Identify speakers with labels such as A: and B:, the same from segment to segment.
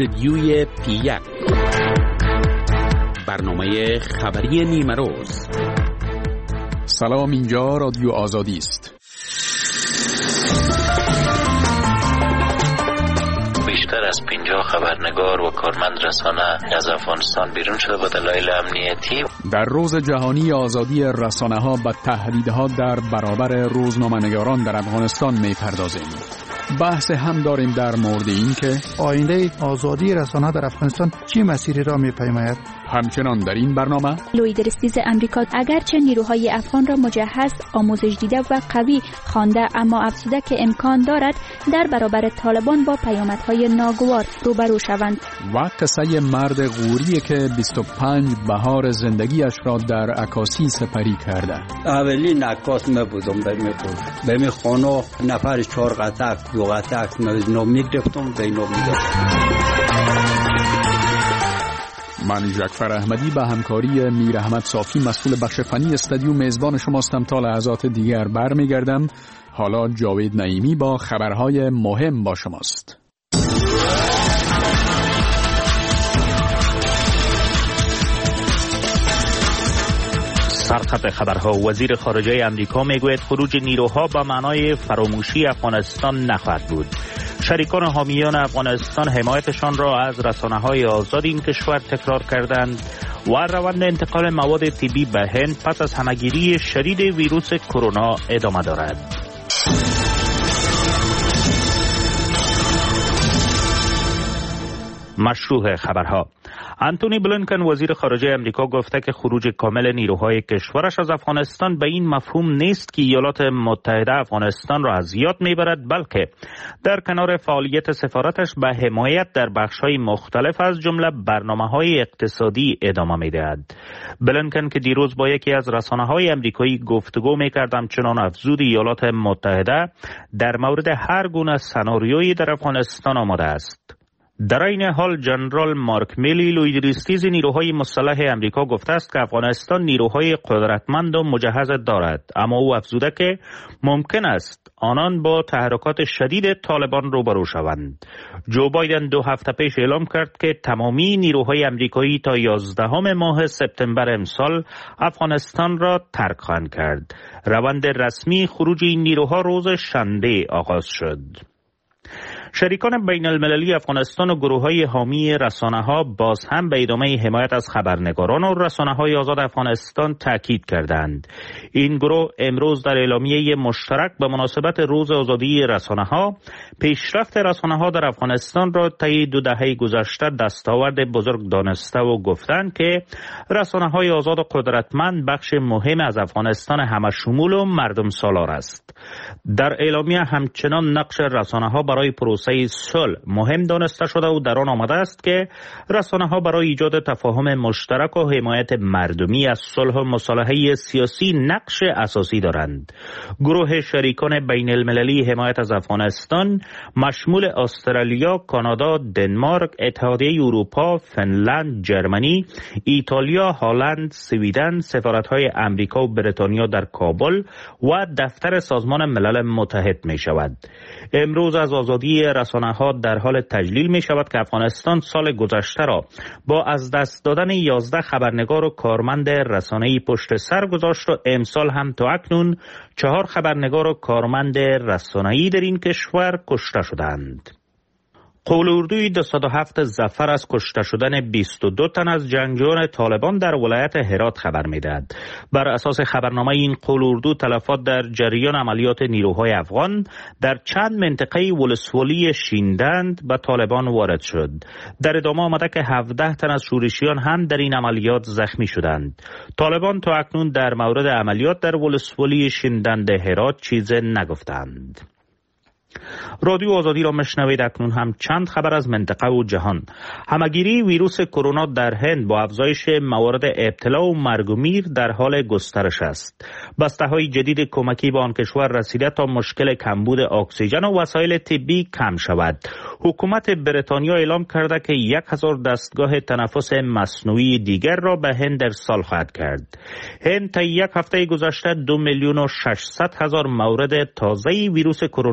A: استدیوی P1 برنامه خبری نیمه روز.
B: سلام، اینجا رادیو آزادی است.
C: بیشتر از 50 خبرنگار و کارمند رسانه از افغانستان بیرون شده به دلایل امنیتی.
B: در روز جهانی آزادی رسانه‌ها به تهدیدها در برابر روزنامه‌نگاران در افغانستان می‌پردازیم. بحث هم داریم در مورد این که
D: آینده آزادی رسانه در افغانستان چه مسیری را می‌پیماید.
B: همچنان در این برنامه
E: لوید رستیز امریکا اگرچه نیروهای افغان را مجهز، آموزش دیده و قوی خوانده، اما افزوده که امکان دارد در برابر طالبان با پیامدهای ناگوار روبرو شوند.
B: و قصه مرد غوری که 25 بهار زندگیش را در عکاسی سپری کرده.
F: اولین عکاس من بودم به می خانه نفر 4 قطعه 2 قطعه نو میگرفتم به اینو میگفتم.
B: من جعفر احمدی به همکاری میر احمد صافی مسئول بخش فنی استودیو میزبان شماستم. تا لحظات دیگر برمیگردم. حالا جاوید نعیمی با خبرهای مهم با شماست.
G: سرخط خبرها. وزیر خارجه امریکا میگوید خروج نیروها به معنای فراموشی افغانستان نخواهد بود. شریکان حامیان افغانستان حمایتشان را از رسانه‌های آزاد این کشور تکرار کردند و روند انتقال مواد طبی به هند پس از همه‌گیری شدید ویروس کرونا ادامه دارد. مشروع خبرها. انتونی بلینکن وزیر خارجه امریکا گفته که خروج کامل نیروهای کشورش از افغانستان به این مفهوم نیست که ایالات متحده افغانستان را از یاد میبرد، بلکه در کنار فعالیت سفارتش به حمایت در بخش‌های مختلف از جمله برنامه‌های اقتصادی ادامه میدهد. بلینکن که دیروز با یکی از رسانه‌های امریکایی گفتگو میکرد، همچنان افزود ایالات متحده در مورد هر گونه سناریویی در افغانستان آماده است. در این حال جنرال مارک میلی لوید رستیز نیروهای مسلح امریکا گفته است که افغانستان نیروهای قدرتمند و مجهز دارد، اما او افزوده که ممکن است آنان با تحرکات شدید طالبان روبرو شوند. جو بایدن 2 هفته پیش اعلام کرد که تمامی نیروهای امریکایی تا 11 ماه سپتامبر امسال افغانستان را ترک خواهند کرد. روند رسمی خروج این نیروها روز شنبه آغاز شد. شریکان بین المللی افغانستان و گروه‌های حامی رسانه‌ها باز هم به ادامه حمایت از خبرنگاران و رسانه‌های آزاد افغانستان تاکید کردند. این گروه امروز در اعلامیه مشترک به مناسبت روز آزادی رسانه‌ها پیشرفت رسانه‌ها در افغانستان را طی 2 دهه گذشته دستاورد بزرگ دانسته و گفتند که رسانه‌های آزاد و قدرتمند بخش مهم از افغانستان همه‌شمول و مردم سالار است. در اعلامیه همچنان نقش رسانه‌ها برای پروسه صلح مهم دانسته شده و در آن آمده است که رسانه‌ها برای ایجاد تفاهم مشترک و حمایت مردمی از صلح و مصالحه سیاسی نقش اساسی دارند. گروه شریکان بین المللی حمایت از افغانستان مشمول استرالیا، کانادا، دنمارک، اتحادیه اروپا، فنلند، جرمنی، ایتالیا، هلند، سویدن، سفارت‌های امریکا و بریتانیا در کابل و دفتر سازمان ملل متحد می شود. امروز از آزادی رسانه‌ها در حال تجلیل می شود که افغانستان سال گذشته را با از دست دادن 11 خبرنگار و کارمند رسانه‌ای پشت سر گذاشت و امسال هم تا اکنون 4 خبرنگار و کارمند رسانه‌ای در این کشور کشته شدند. قول اردوی 207 ظفر از کشته شدن 22 تن از جنگجویان طالبان در ولایت هرات خبر می‌دهد. بر اساس خبرنامه این قول اردو تلفات در جریان عملیات نیروهای افغان در چند منطقه ولسوالی شیندند به طالبان وارد شد. در ادامه آمده که 17 تن از شورشیان هم در این عملیات زخمی شدند. طالبان تا اکنون در مورد عملیات در ولسوالی شیندند هرات چیز نگفتند. رادیو آزادی را مشنوید. اکنون هم چند خبر از منطقه و جهان. همه‌گیری ویروس کرونا در هند با افزایش موارد ابتلا و مرگ و میر در حال گسترش است. بسته‌های جدید کمکی به آن کشور رسیده تا مشکل کمبود اکسیژن و وسایل طبی کم شود. حکومت بریتانیا اعلام کرده که 1000 دستگاه تنفس مصنوعی دیگر را به هند ارسال خواهد کرد. هند تا 1 هفته گذشته 2,600,000 مورد تازه ویروس کرونا را ثبت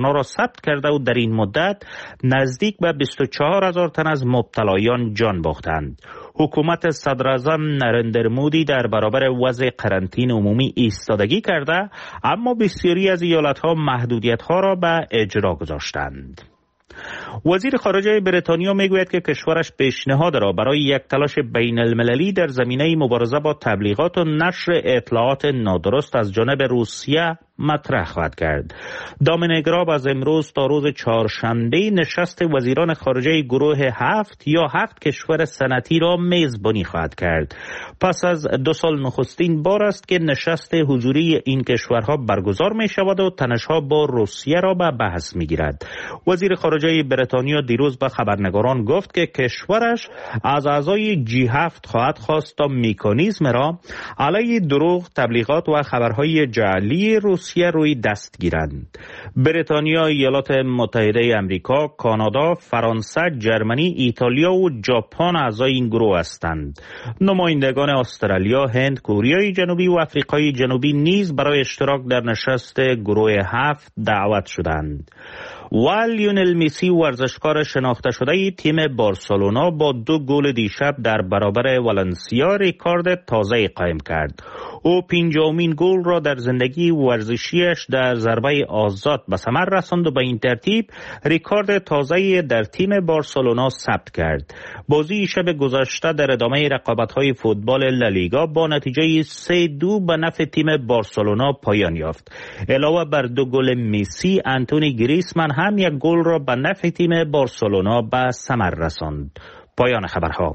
G: ثبت کرده و در این مدت نزدیک به 24,000 تن از مبتلایان جان باختند. حکومت صدراعظم نریندر مودی در برابر وضع قرنطینه عمومی ایستادگی کرده، اما بسیاری از ایالت‌ها محدودیت‌ها را به اجرا گذاشتند. وزیر خارجه بریتانیا میگوید که کشورش پیشنهاد را برای یک تلاش بین المللی در زمینه مبارزه با تبلیغات و نشر اطلاعات نادرست از جانب روسیه مطرح خواهد کرد. دامینیک راب از امروز تا روز چهارشنبه نشست وزیران خارجه گروه 7 یا 7 کشور صنعتی را میزبانی خواهد کرد. پس از 2 سال نخستین بار است که نشست حضوری این کشورها برگزار می شود و تنش‌ها با روسیه را به بحث می گیرد. وزیر خارجه بریتانیا دیروز به خبرنگاران گفت که کشورش از اعضای G7 خواهد خواست تا مکانیزم را علیه دروغ، تبلیغات و خبرهای جعلی روسیه روی دست گیرند. بریتانیا، ایالات متحده آمریکا، کانادا، فرانسه، جرمنی، ایتالیا و ژاپن اعضای این گروه هستند. نمایندگان استرالیا، هند، کره جنوبی و آفریقای جنوبی نیز برای اشتراک در نشست گروه 7 دعوت شدند. و لیونل مسی ورزشکار شناخته شده تیم بارسلونا با 2 گل دیشب در برابر والنسیا رکورد تازه قائم کرد. او 50مین گل را در زندگی ورزشیش در ضربه آزاد به ثمر رساند و به این ترتیب رکورد تازه در تیم بارسلونا ثبت کرد. بازی شب گذشته در ادامه رقابت‌های فوتبال لالیگا با نتیجه 3-2 به نفع تیم بارسلونا پایان یافت. علاوه بر 2 گل مسی، آنتونی گریزمان هم 1 گل را به نفع تیم بارسلونا به ثمر رساند. پایان خبرها.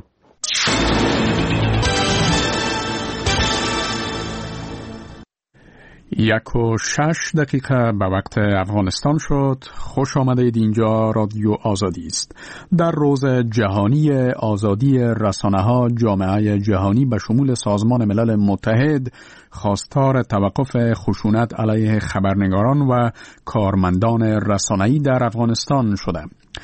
B: 1:06 به وقت افغانستان شد. خوش آمدید، اینجا رادیو آزادی است. در روز جهانی آزادی رسانه‌ها، جامعه جهانی به شمول سازمان ملل متحد خواستار توقف خشونت علیه خبرنگاران و کارمندان رسانه‌ای در افغانستان شده.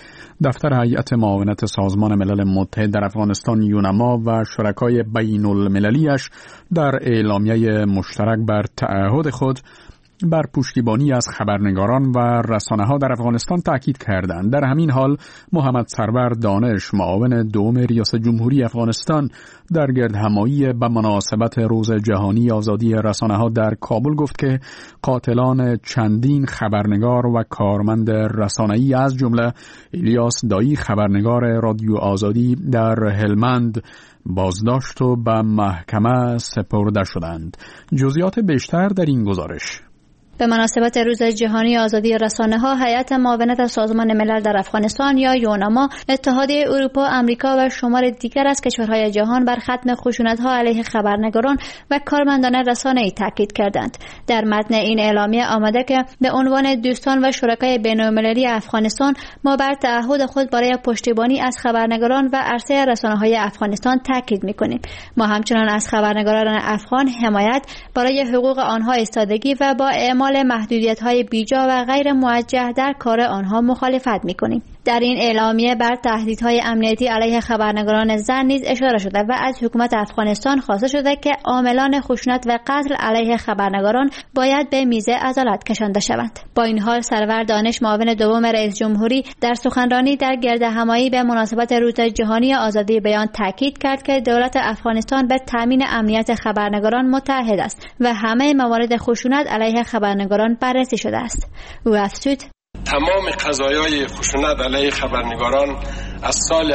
B: دفتر هیئت معاونت سازمان ملل متحد در افغانستان یونما و شرکای بین المللیش در اعلامیه مشترک بر تعهد خود بر پشتیبانی از خبرنگاران و رسانه‌ها در افغانستان تاکید کردند. در همین حال محمد سرور دانش، معاون دوم ریاست جمهوری افغانستان، در گردهمایی به مناسبت روز جهانی آزادی رسانه‌ها در کابل گفت که قاتلان چندین خبرنگار و کارمند رسانه‌ای از جمله الیاس دایی خبرنگار رادیو آزادی در هلمند بازداشت و به محکمه سپرده شدند. جزئیات بیشتر در این گزارش.
H: به مناسبت روز جهانی آزادی رسانه‌ها، هیئت معاونت سازمان ملل در افغانستان یا یونما، اتحادیه اروپا، آمریکا و شمار دیگر از کشورهای جهان بر ختم خشونت‌ها علیه خبرنگاران و کارمندان رسانه‌ای تاکید کردند. در متن این اعلامیه آمده که به عنوان دوستان و شرکای بین‌المللی افغانستان، ما بر تعهد خود برای پشتیبانی از خبرنگاران و عرصه رسانه‌های افغانستان تاکید می‌کنیم. ما همچنان از خبرنگاران افغان حمایت برای حقوق آنها ایستادگی و با اعمال محدودیت‌های بیجا و غیر موجه در کار آنها مخالفت می‌کنیم. در این اعلامیه بر تهدیدهای امنیتی علیه خبرنگاران زن نیز اشاره شده و از حکومت افغانستان خواسته شده که عاملان خشونت و قتل علیه خبرنگاران باید به میز عدالت کشانده شوند. با این حال سرور دانش، معاون دوم رئیس جمهوری، در سخنرانی در گردهمایی به مناسبت روز جهانی آزادی بیان تاکید کرد که دولت افغانستان به تامین امنیت خبرنگاران متعهد است و همه موارد خشونت علیه خبرنگاران بررسی شده است. او افزود:
I: تمام قضایای خشونت علیه خبرنگاران از سال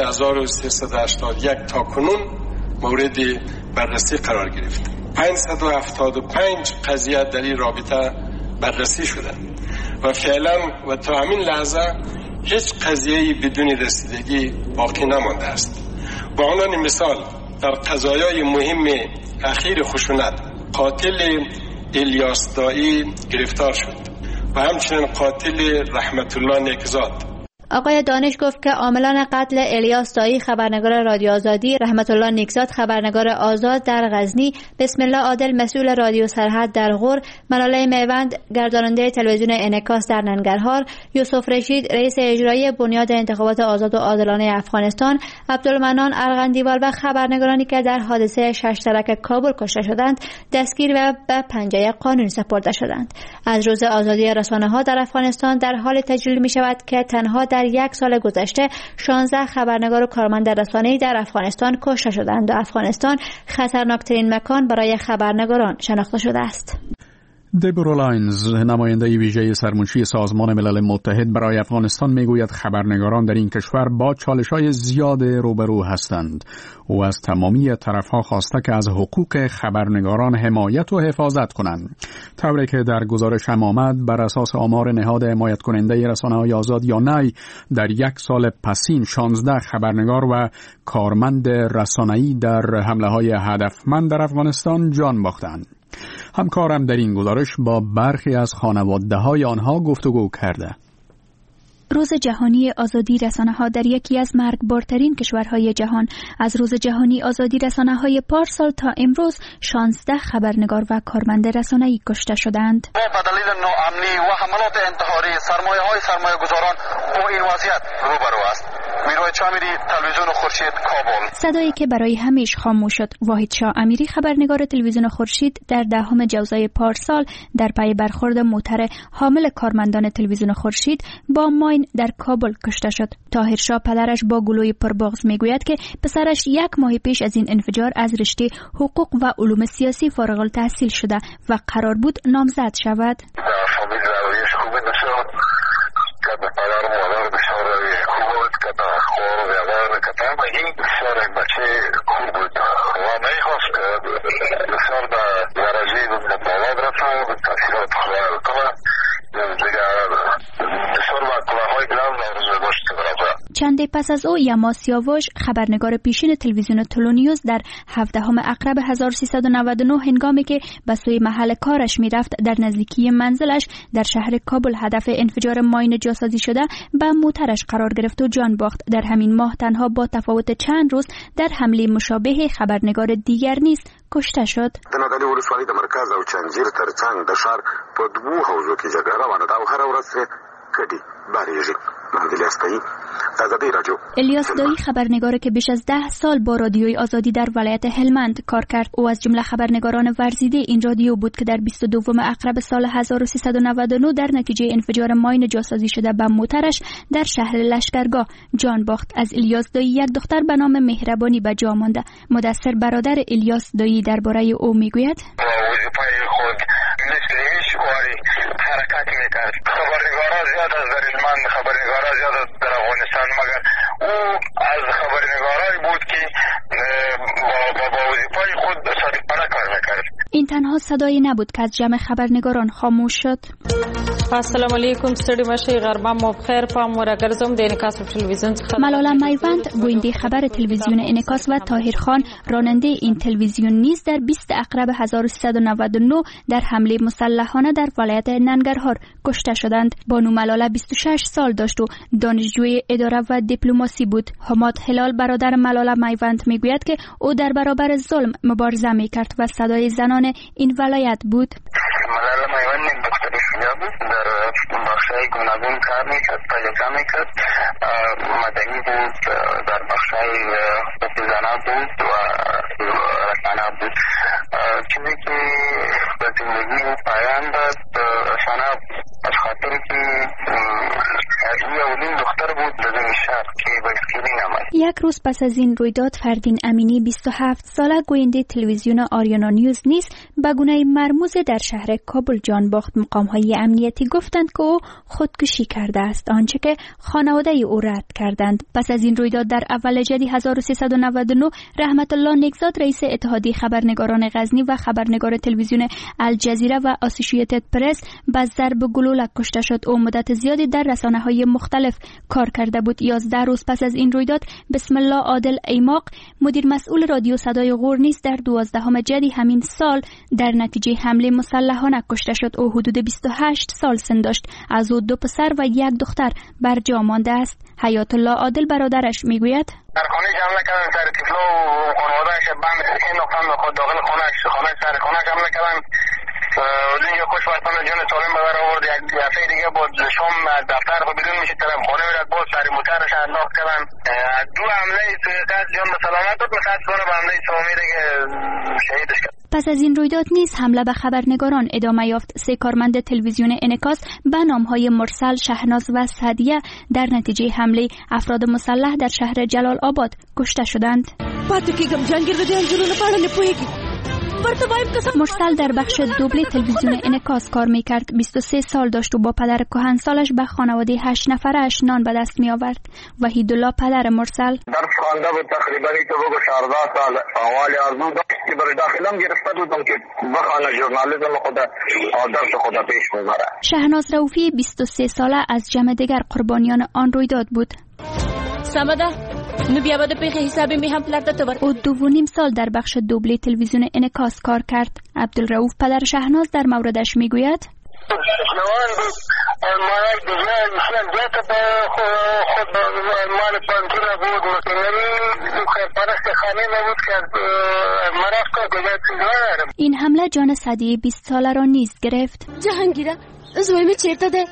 I: 1381 تا کنون مورد بررسی قرار گرفت. 575 قضیه در این رابطه بررسی شده و فعلا و تا همین لحظه هیچ قضیه‌ای بدون رسیدگی باقی نمانده است. به عنوان مثال، در قضایای مهم اخیر خشونت، قاتل الیاس دایی گرفتار شد و همچنین قاتل رحمت الله نیکزاد.
H: آقای دانش گفت که عاملان قتل الیاس دایی خبرنگار رادیو آزادی، رحمت الله نیکزاد خبرنگار آزاد در غزنی، بسم الله عادل مسئول رادیو سرحد در غور، ملاله میوند گرداننده تلویزیون انعکاس در ننگرهار، یوسف رشید رئیس اجرایی بنیاد انتخابات آزاد و عادلانه افغانستان، عبدالمنان ارغندیوال و خبرنگارانی که در حادثه شش ترک کابل کشته شدند دستگیر و به پنجه قانون سپرده شدند. از روز آزادی رسانه‌ها در افغانستان در حال تجلیل می شود که تنها در یک سال گذشته 16 خبرنگار و کارمند رسانه‌ای در افغانستان کشته شدند و افغانستان خطرناکترین مکان برای خبرنگاران شناخته شده است.
B: دبورا لاینز، نماینده ویژه سرمنشی سازمان ملل متحد برای افغانستان، میگوید خبرنگاران در این کشور با چالش‌های زیاد روبرو هستند. او از تمامی طرف‌ها خواسته که از حقوق خبرنگاران حمایت و حفاظت کنند. طوری که در گزارش هم آمد، بر اساس آمار نهاد حمایت کننده رسانه‌های آزاد یا نی، در یک سال پسین 16 خبرنگار و کارمند رسانه‌ای در حمله‌های هدفمند در افغانستان جان باختند. همکارم در این گزارش با برخی از خانواده‌های آنها گفتگو کرده.
E: روز جهانی آزادی رسانه‌ها در یکی از مرگبارترین کشورهای جهان، از روز جهانی آزادی رسانه‌های پارسال تا امروز 16 خبرنگار و کارمند رسانه‌ای کشته شدند.
J: به دلیل ناامنی و حملات انتحاری سرمایه‌گذاران با این وضعیت روبرو است. میروی چامیری، تلویزیون خورشید، کابل.
E: صدایی که برای همیشه خاموش شد. واحد شاه امیری خبرنگار تلویزیون خورشید در 10 جوزای پارسال در پی برخورد موتر حامل کارمندان تلویزیون خورشید با ماین در کابل کشته شد. طاهر شاه پدرش با گلوی پربغض میگوید که پسرش 1 ماه پیش از این انفجار از رشته حقوق و علوم سیاسی فارغ التحصیل شده و قرار بود نامزد شود.
J: این بسیار بچه خوب بود و میخواست بسیار به درجه بالا برسه، تحصیلات خواه کنه دیگه بسیار با کلاهای گلم نارزوی داشت برابر.
E: چند پس از او یما سیاوش خبرنگار پیشین تلویزیون تلونیوز در 17 اقرب 1399 هنگامی که به سوی محل کارش میرفت در نزدیکی منزلش در شهر کابل هدف انفجار ماین جاسازی شده به موترش قرار گرفت و جان باخت. در همین ماه تنها با تفاوت چند روز در حمله مشابه خبرنگار دیگر نیز کشته شد.
K: د نادعلي ولسوالۍ د مرکز او چنجیر ترڅنګ د ښار په 2 حوزو کې جګړه روانه ده او هره ورځ کډي باریږي.
E: الیاس دایی خبرنگار که بیش از 10 سال با رادیوی آزادی در ولایت هلمند کار کرد. او از جمله خبرنگاران ورزیده این رادیو بود که در 22 اقرب سال 1399 در نتیجه انفجار ماین جاسازی شده به موترش در شهر لشکرگاه جان باخت. از الیاس دایی یک دختر به نام مهربانی به جا مانده. مدثر برادر الیاس دایی درباره او میگوید:
J: حرکت میکرد. خبرنگارا زیاد از در هلمند، خبرنگارا زیاد از در افغانستان، مگر او از خبرنگارایی بود که با وظیفه خود صادقانه کار میکرد.
E: این تنها صدایی نبود که از جمع خبرنگاران خاموش شد.
L: السلام علیکم، ستړي مشي، غربه مو بخیر. پام ورګرځم د انعکاس تلویزیون څخه.
E: ملاله میوند گوینده خبر تلویزیون انعکاس و طاهر خان راننده این تلویزیون نیز در 20 اقرب 1399 در حمله مسلحانه در ولایت ننگرهار کشته شدند. بانو ملاله 26 سال داشت و دانشجوی اداره و دیپلماسی بود. حماد هلال برادر ملاله میوند میگوید که او در برابر ظلم مبارزه میکرد و صدای زنان این ولایت بود.
J: ملاله میوند دکتر شجاع بود، در بخشای گوناگون کار میکرد، پلیسا میکرد، مدنی بود، در بخشای زنان بود و رسانه بود. چیزی که به زندگی پایان داد رسانه از خاطر که اولین دختر بود در این شهر که بایسکلی نمد.
E: یک روز پس از این رویداد فردین امینی 27 ساله گوینده تلویزیون آریانا نیوز نیز به گونه مرموز در شهر کابل جان باخت. مقام‌های امنیتی گفتند که او خودکشی کرده است، آنچه که خانواده او رد کردند. پس از این رویداد در اول جدی 1399 رحمت الله نیکزاد رئیس اتحادیه خبرنگاران غزنی و خبرنگار تلویزیون الجزیره و اسوسییتد پرس به ضرب گلوله کشته شد. او مدت زیادی در رسانه‌های مختلف کار کرده بود. 11 روز پس از این رویداد بسم الله عادل ایماق مدیر مسئول رادیو صدای غور نیز در 12 جدی همین سال در نتیجه حمله مسلحانه کشته شد. او حدود 28 سال سن داشت. از او 2 پسر و 1 دختر بر جا مانده است. حیات الله عادل برادرش میگوید
J: در خانه حمله کردن سر طفل و خانواده‌اش بند انداختن خود داخل خانه سر خانه حمله کردن. اونجا خوشبختانه جان سالم به در آورد. یک دفعه دیگه بود شام از دفتر خود بیرون میشه طرف خانه میرد باز سر موترش انداخت کردن. 2 حمله سویقت جان به سلامت بود. متاسفانه به حمله سومی دیگه شهیدش کرد.
E: پس از این رویداد نیز حمله به خبرنگاران ادامه یافت. 3 کارمند تلویزیون انعکاس به نامهای مرسل، شهناز و سعدیه در نتیجه حمله افراد مسلح در شهر جلال آباد کشته شدند. مرسل در بخش دوبله تلویزیون انعکاس کار میکرد. 23 سال داشت و با پدر کهنسالش به خانواده 8 نفرش نان به دست می آورد. وحیدالله پدر مرسل
J: درس خوانده بود تقریبا تو بگو 14 سال. اول آرزو داشت که برای داخلم گرفته بودم که بخوانه ژورنالیسم خود درس خود پیش ببره.
E: شهناز رؤوفی 23 ساله از جمع دیگر قربانیان آن رویداد بود.
M: سمده نو بیا بده پیخ حساب می هم پلرده تو بر.
E: او 2.5 سال در بخش دوبله تلویزیون انعکاس کار کرد. عبدالرؤوف پدر شهناز در موردش میگوید
J: نوان بود مالک دیگه میشن جات با خود مال بانکیره بود مکنری پرست خانه نبود که مرافت که دیگه چیزوارم.
E: این حمله جان سعدیه 20 ساله را نیز گرفت.
M: جهانگیره زویمی چیرته ده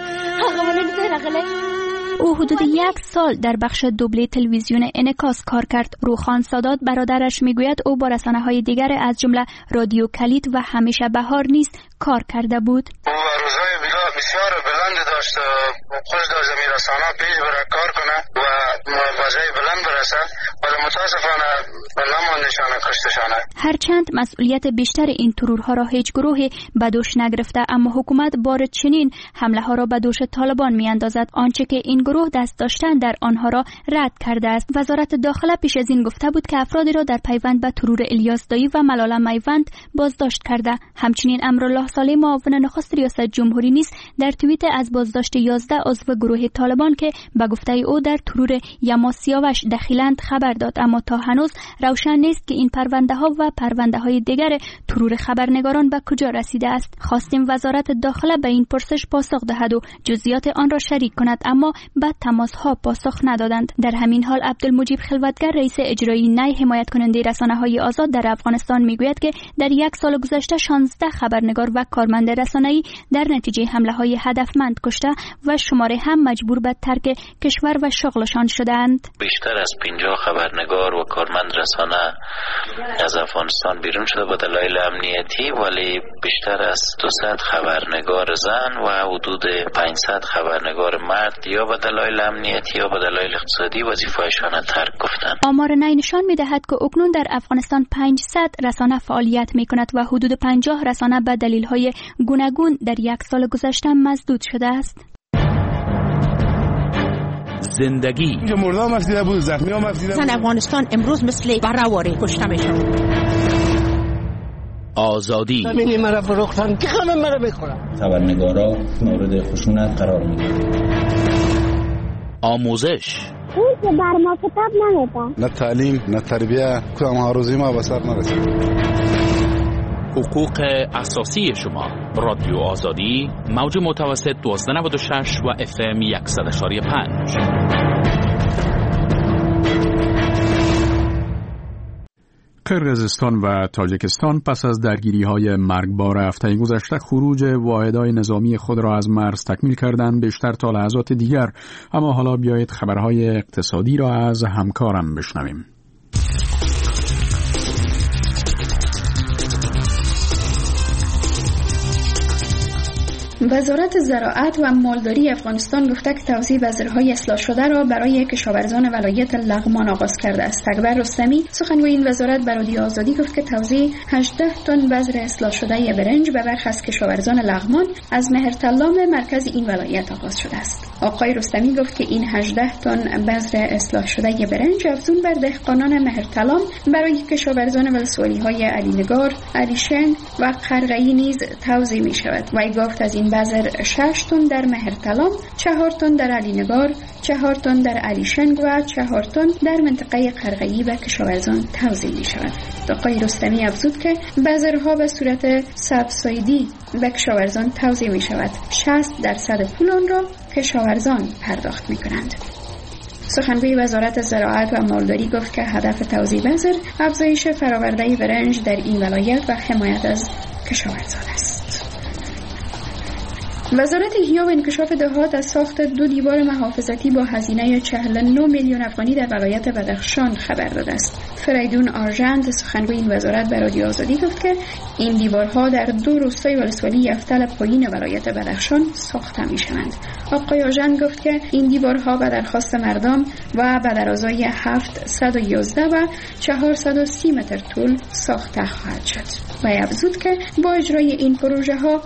M: حقوانه میده رغله.
E: او حدود 1 سال در بخش دوبله تلویزیون انعکاس کار کرد. روخان سادات برادرش میگوید او با رسانه‌های دیگر از جمله رادیو کلید و همیشه بهار نیز کار کرده بود.
J: او روزهای بسیار بلند داشت. خوش داشت می رسانه پیش برای کار کنه و وضعی بلند برسه، ولی متاسفانه نماندشانه کشتشانه.
E: هرچند مسئولیت بیشتر این ترورها را هیچ گروهی به دوش نگرفته، اما حکومت بار چنین حمله ها را به دوش طالبان می اندازد. آنچه که این گروه دست داشتن در آنها را رد کرده است. وزارت داخله پیش از این گفته بود که افرادی را در پیوند به ترور الیاس دایی و ملاله میوند بازداشت کرده. همچنین امرالله صالح معاون نخست ریاست جمهوری نیز در توییت از بازداشت 11 عضو گروه طالبان که به گفته او در ترور یما سیاوش دخیلند خبر داد، اما تا هنوز روشن نیست که این پرونده ها و پرونده های دیگر ترور خبرنگاران به کجا رسیده است. خواستیم وزارت داخله به این پرسش پاسخ دهد و جزئیات آن را شریک کند، اما بعد تماس ها پاسخ ندادند. در همین حال عبدالمجید خلوتگر رئیس اجرایی نی حمایت کننده رسانه‌های آزاد در افغانستان میگوید که در 1 سال گذشته 16 خبرنگار و کارمند رسانه‌ای در نتیجه حمله‌های هدفمند کشته و شماره هم مجبور به ترک کشور و شغلشان شدند.
C: بیشتر از 50 خبرنگار و کارمند رسانه از افغانستان بیرون شده به دلایل امنیتی، ولی بیشتر از 200 خبرنگار زن و حدود 500 خبرنگار مرد یا به دلایل امنیتی یا به دلایل اقتصادی وظیفه‌شان ترک گفتند.
E: آمار نی نشان می‌دهد که اکنون در افغانستان 500 رسانه فعالیت می‌کند و حدود 50 رسانه به دلیل‌های گوناگون در 1 سال گذشته مسدود شده است.
A: زندگی
N: مردم افزیده بود، زخمی هم افزیده بود.
M: زن افغانستان امروز مثل بره‌واره کشته میشن.
A: آزادی
O: همینی مرا فروختن که همه مرا بخورن.
P: خبرنگارا مورد خشونت قرار میگیرن.
A: آموزش
Q: اون که بر ما کتاب نمیده.
N: نه تعلیم نه تربیه، کدام آرزوی ما به سر نرسید.
A: حقوق اساسی شما. رادیو آزادی موج متوسط 1296 و FM 100.5.
B: قرقیزستان و تاجیکستان پس از درگیری‌های مرگبار هفته گذشته خروج واحدهای نظامی خود را از مرز تکمیل کردند، بیشتر تا لحظات دیگر. اما حالا بیایید خبرهای اقتصادی را از همکارم بشنویم.
R: وزارت زراعت و مالداری افغانستان گفته که توزیع بذرهای اصلاح شده را برای کشاورزان ولایت لغمان آغاز کرده است. اکبر رستمی سخنگوی این وزارت به رادیو آزادی گفت که توزیع 18 تن بذر اصلاح شده برنج به برخی از کشاورزان لغمان از مهرتلام مرکز این ولایت آغاز شده است. آقای رستمی گفت که این 18 تن بذر اصلاح شده برنج افزون بر دهقانان مهرتلام برای کشاورزان ولسوالی‌های علی‌نگار، علیشنگ و قرغه‌ای نیز توزیع می شود. و گفت از این بذر 6 تن در مهرتلام، 4 تن در علی‌نگار، 4 تن در علیشنگ و 4 تن در منطقه قرقی به کشاورزان توزیع می شود. آقای رستمی افزود که بذرها به صورت سابسایدی به کشاورزان توزیع می شود. 60% پول آن را کشاورزان پرداخت می کنند. سخنگوی وزارت زراعت و مالداری گفت که هدف توزیع بذر افزایش فرآورده برنج در این ولایت و حمایت از کشاورزان است. وزارت احیا و انکشاف دهات از ساخت 2 دیوار محافظتی با هزینه 49 میلیون افغانی در ولایت بدخشان خبر داده است. فریدون آرژند سخنگوی این وزارت به رادیو آزادی گفت که این دیوارها در 2 روستای ولسوالی یفتل پایین ولایت بدخشان ساخته می شوند. آقای آرژند گفت که این دیوارها به درخواست مردم و به درازای 711 و 430 متر طول ساخته خواهد شد. و افزود که با اجرای این پروژه ها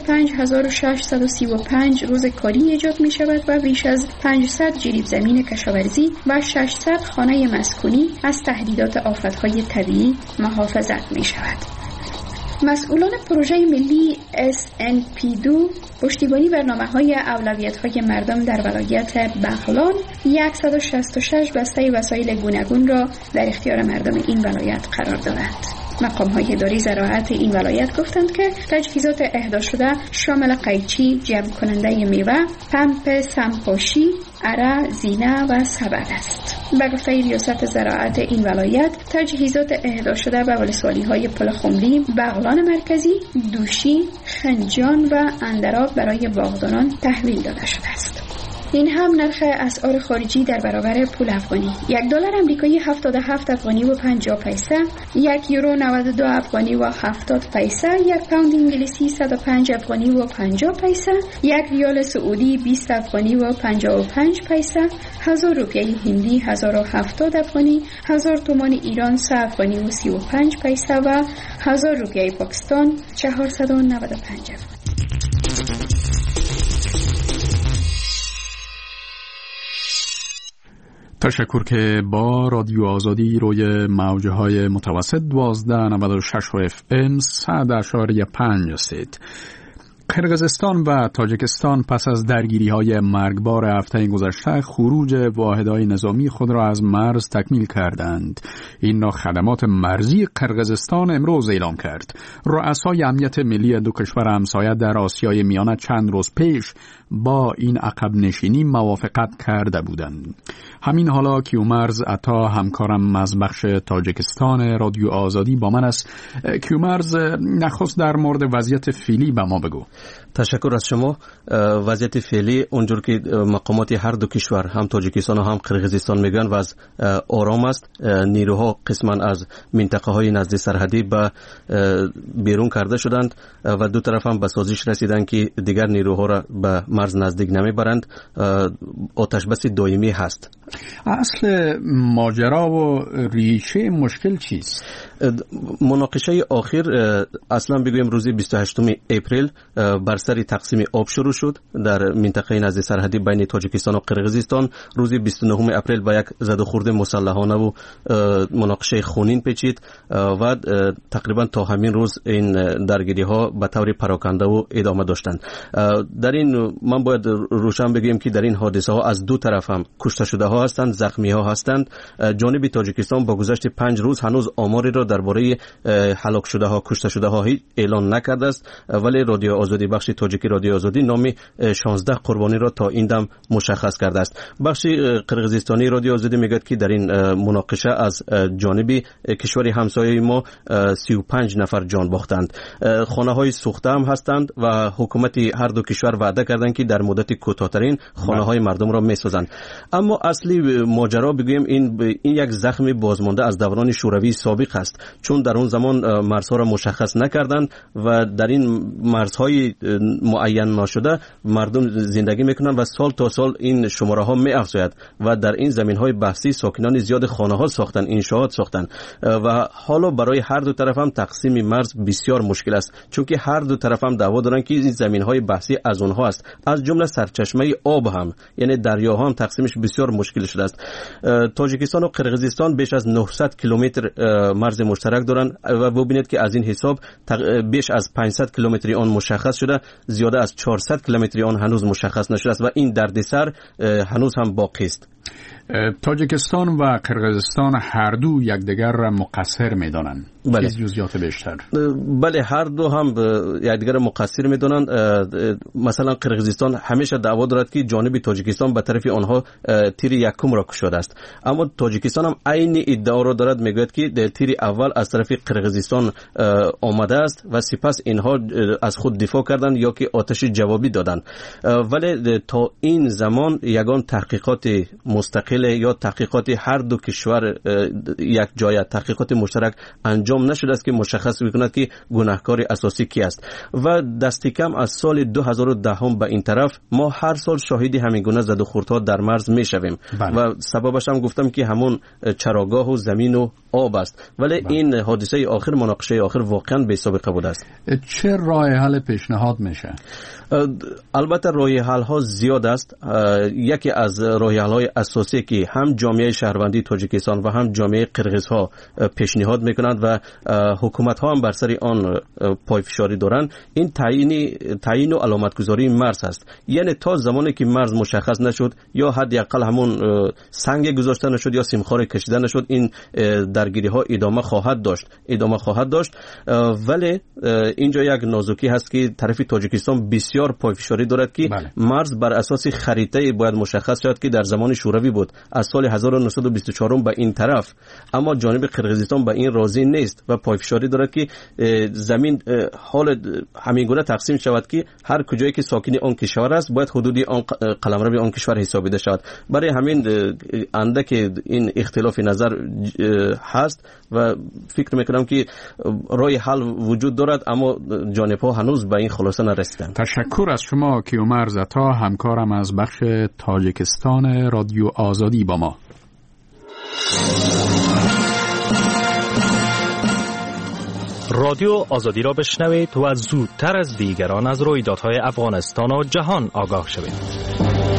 R: 25635 روز کاری ایجاد می شود و بیش از 500 جریب زمین کشاورزی و 600 خانه مسکونی از تهدیدات آفت‌های طبیعی محافظت می شود. مسئولان پروژه ملی SNP2 پشتیبانی برنامه‌های اولویت‌های مردم در ولایت بغلان 166 بسته وسایل گوناگون را در اختیار مردم این ولایت قرار دادند. مقام‌های اداری زراعت این ولایت گفتند که تجهیزات اهدا شده شامل قیچی، جمع کننده میوه، پمپ سمپاشی، اره، زینه و سبد است. به گفته ریاست زراعت این ولایت تجهیزات اهدا شده به ولسوالی‌های پل خمری، بغلان مرکزی، دوشی، خنجان و اندراب برای باغداران تحویل داده شده است. این هم نرخ اسعار خارجی در برابر پول افغانی. $1 آمریکایی 77 افغانی و 50 پیسه، €1 92 افغانی و 70 پیسه، £1 انگلیسی 105 افغانی و 50 پیسه، $1 سعودی 20 افغانی و 55 پیسه، 1000 روپیه هندی 1070 افغانی، 1000 تومان ایران 3 افغانی و 35 پیسه و 1000 روپیه پاکستان 495 افغانی.
B: تشکر که با رادیو آزادی روی موجهای متوسط 1296 و FM 100.5 هستید. قرقیزستان و تاجیکستان پس از درگیری‌های مرگبار هفته گذشته خروج واحدهای نظامی خود را از مرز تکمیل کردند. این را خدمات مرزی قرقیزستان امروز اعلام کرد. رؤسای امنیت ملی دو کشور همسایه در آسیای میانه چند روز پیش با این عقب نشینی موافقت کرده بودند. همین حالا کیومرز عطا همکارم از بخش تاجیکستان رادیو آزادی با من است. کیومرز، نخست در مورد وضعیت فعلی به ما بگو.
S: تشکر از شما. وضعیت فعلی اونجور که مقامات هر دو کشور هم تاجیکستان و هم قرقیزستان میگن وضع آرام است. نیروها قسما از منطقه های نزد سرحدی به بیرون کرده شدند و دو طرف هم به سازش رسیدند که دیگر نیروها را به مرز نزدیک نمیبرند. آتش بس دائمی هست.
B: اصل ماجرا و ریشه مشکل چیست؟
S: مناقشه آخر اصلا بگویم روز 28 اپریل بر سر تقسیم آب شروع شد در منطقه نزد سرحدی بین تاجیکستان و قرقیزستان. روز 29 اپریل با یک زد و خورد مسلحانه و مناقشه خونین پیچید و تقریبا تا همین روز این درگیری ها به طور پراکنده و ادامه داشتند. در این من باید روشن بگیم که در این حادثه ها از دو طرف هم کشته شده ها هستند، زخمی ها هستند. جانب تاجیکستان با گذشت 5 روز هنوز آماری را درباره هلاک شده ها، کشته شده ها اعلان نکرده است، ولی رادیو آزادی، بخش تاجیکی رادیو آزادی، نام 16 قربانی را تا این دم مشخص کرده است. بخش قرقیزستانی رادیو آزادی میگه که در این مناقشه از جانب کشور همسایه ما 35 نفر جان باختند. خانه های سوخته هم هستند و حکومت هر دو کشور وعده کردند که در مدت کوتاه‌ترین خانه های مردم را میسازند. اما اصلی ماجرا بگویم این یک زخم بازمانده از دوران شوروی سابق است، چون در اون زمان مرزها را مشخص نکردند و در این مرزهای معین نشده مردم زندگی میکنند و سال تا سال این شماره ها می افزاید و در این زمین های بحثی ساکنان زیاد خانه ها ساختن، انشاءات ساختن و حالا برای هر دو طرف هم تقسیم مرز بسیار مشکل است، چون که هر دو طرف هم دعوا دارن که این زمین های بحثی از اونها است، از جمله سرچشمه آب هم، یعنی دریاها هم تقسیمش بسیار مشکل شده است. تاجیکستان و قرقیزستان بیش از 900 کیلومتر مرز مشترک دارند و ببینید که از این حساب بیش از 500 کیلومتری آن مشخص شده زیاده از 400 کیلومتری آن هنوز مشخص نشده است و این دردسر هنوز هم باقی است.
B: تاجیکستان و قرقیزستان هر دو یکدیگر را مقصر می‌دانند.
S: بله.
B: جزئیات بیشتر.
S: بله، هر دو هم یکدیگر را مقصر می‌دانند. مثلا قرقیزستان همیشه دعوا دارد که جانب تاجیکستان به طرف آنها تیر یکم را کشیده است، اما تاجیکستان هم عین ادعا را دارد، میگوید که تیر اول از طرف قرقیزستان آمده است و سپس اینها از خود دفاع کردند یا که آتش جوابی دادند. ولی تا این زمان یگان تحقیقات مستقل یا تحقیقات هر دو کشور یک جای تحقیقات مشترک انجام نشده است که مشخص بکند که گناهکار اساسی کی است. و دست کم از سال 2010 به این طرف ما هر سال شاهد همین گونه زد و خوردها در مرز میشویم و سببش هم گفتم که همون چراگاه و زمین و آب است. ولی این حادثه آخر، مناقشه آخر واقعا بی سابقه بوده است.
B: چه راه حل پیشنهاد میشه؟
S: البته راه حل ها زیاد است. یکی از راه حل های اساسی که هم جامعه شهروندی تاجیکستان و هم جامعه قرقیز ها پیشنهاد میکنند و حکومت ها هم بر سر آن پایفشاری دارند، این تعیین و علامت گذاری مرز است. یعنی تا زمانی که مرز مشخص نشد یا حداقل همون سنگ گذاشته نشد یا سیمخوار کشیده نشد، این درگیری ها ادامه خواهد داشت. ولی اینجا یک نازکی هست که طرف تاجیکستان بسیار پایفشاری دارد که مرز بر اساس خریطه باید مشخص شد که در زمان شوروی بود از سال 1924 به این طرف، اما جانب قرقیزستان به این راضی نیست و پایفشاری دارد که زمین حال همینگونه تقسیم شود که هر کجایی که ساکن آن کشور است باید حدودی آن قلمرو آن کشور حسابیده شود. برای همین اندک این اختلاف نظر هست و فکر میکنم که راه حل وجود دارد، اما جانب‌ها هنوز به این خلاصه نرسیدند.
B: تشکر از شما کیومرز عطا، همکارم از بخش تاجیکستان رادیو آزادی با ما.
T: رادیو آزادی را بشنوید و زودتر از دیگران از رویدادهای افغانستان و جهان آگاه شوید.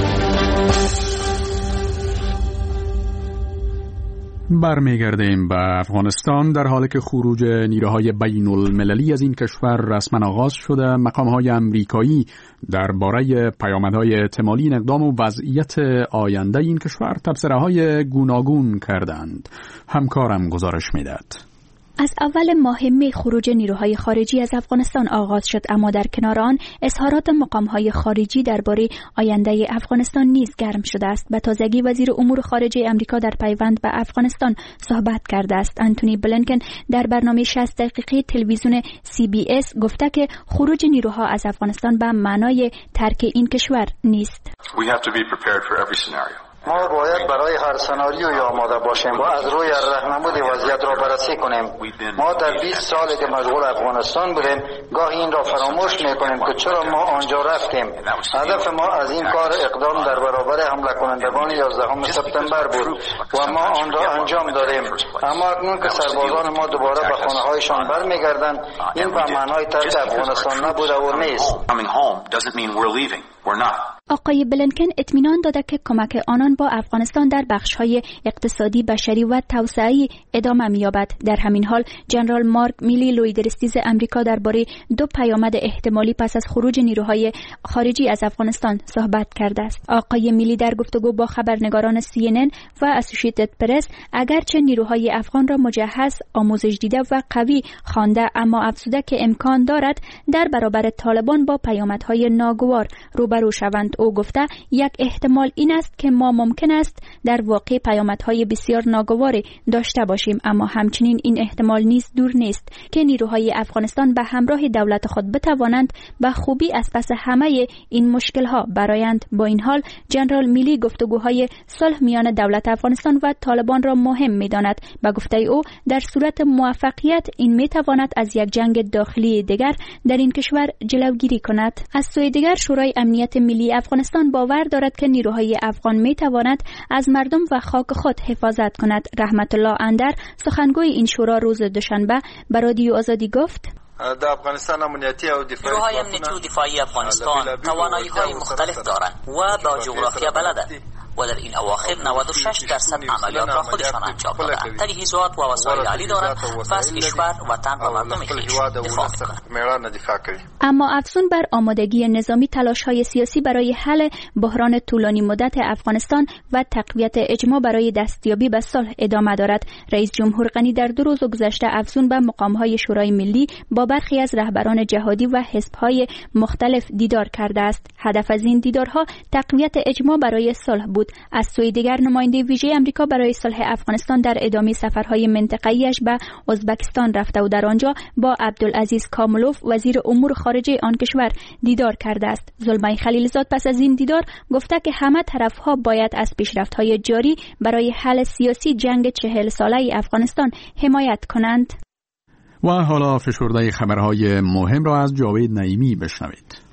B: برمیگردیم به افغانستان. در حالی که خروج نیروهای بین المللی از این کشور رسما آغاز شده، مقام‌های امریکایی درباره پیامدهای احتمالی این اقدام و وضعیت آینده این کشور تبصره‌های گوناگون کردند. همکارم گزارش می‌دهد.
E: از اول ماه می خروج نیروهای خارجی از افغانستان آغاز شد، اما در کنار آن اظهارات مقام‌های خارجی درباره آینده افغانستان نیز گرم شده است. به تازگی وزیر امور خارجه آمریکا در پیوند به افغانستان صحبت کرده است. آنتونی بلینکن در برنامه 60 دقیقه تلویزیون CBS گفته که خروج نیروها از افغانستان به معنای ترک این کشور نیست.
U: ما باید برای هر سناریوی آماده باشیم و از روی راهنمود وضعیت را بررسی کنیم. ما در 20 سالی که مشغول افغانستان بودیم گاهی این را فراموش میکنیم که چرا ما آنجا رفتیم. هدف ما از این کار اقدام در برابر حمله کنندگان 11 سپتامبر بود و ما آن را انجام دادیم. اما اکنون که سربازان ما دوباره به خانه هایشان برمیگردند، این به معنای ترک افغانستان نبوده و نیست.
E: آقای بلینکن اطمینان داده که کمک آنان با افغانستان در بخش‌های اقتصادی، بشری و توسعه‌ای ادامه می‌یابد. در همین حال جنرال مارک میلی لویدرستیز آمریکا درباره 2 پیامد احتمالی پس از خروج نیروهای خارجی از افغانستان صحبت کرده است. آقای میلی در گفتگو با خبرنگاران CNN و اسوسییتد پرس اگرچه نیروهای افغان را مجهز، آموزش دیده و قوی خوانده، اما افزوده که امکان دارد در برابر طالبان با پیامدهای ناگوار روبرو شوند. او گفته یک احتمال این است که ما ممکن است در واقع پیامدهای بسیار ناگواری داشته باشیم، اما همچنین این احتمال نیز دور نیست که نیروهای افغانستان به همراه دولت خود بتوانند به خوبی از پس همه این مشکلها برآیند. با این حال جنرال میلی گفتگوهای صلح میان دولت افغانستان و طالبان را مهم می‌داند. به گفته او در صورت موفقیت این می‌تواند از یک جنگ داخلی دیگر در این کشور جلوگیری کند. از سوی دیگر شورای امنیت ملی افغانستان باور دارد که نیروهای افغان می‌تواند از مردم و خاک خود حفاظت کند. رحمت الله اندر سخنگوی این شورا روز دوشنبه به رادیو آزادی گفت:
V: نیروهای امنیتی و دفاعی افغانستان توانایی‌های مختلف دارند و با جغرافیا بلدند.
D: و در این اواخر 96% عملیات را خودشان انجام دادند. تجهیزات و وسایل عالی دارند و از کشور، وطن و مردم خویش دفاع می‌کنند.
E: اما افزون بر آمادگی نظامی تلاش‌های سیاسی برای حل بحران طولانی مدت افغانستان و تقویت اجماع برای دستیابی به صلح ادامه دارد. رئیس جمهور غنی در 2 روز گذشته افزون به مقام‌های شورای ملی با برخی از رهبران جهادی و حزب‌های مختلف دیدار کرده است. هدف از این دیدارها تقویت اجماع برای صلح بود. از سوی دیگر نماینده ویژه آمریکا برای صلح افغانستان در ادامه سفرهای منطقه‌ایش به ازبکستان رفته و در آنجا با عبدالعزیز کاملوف وزیر امور خارجه آن کشور دیدار کرده است. زلمای خلیلزاد پس از این دیدار گفته که همه طرف‌ها باید از پیشرفت‌های جاری برای حل سیاسی جنگ 40 ساله افغانستان حمایت کنند.
B: و حالا فشرده خبرهای مهم را از جاوید نعیمی بشنوید.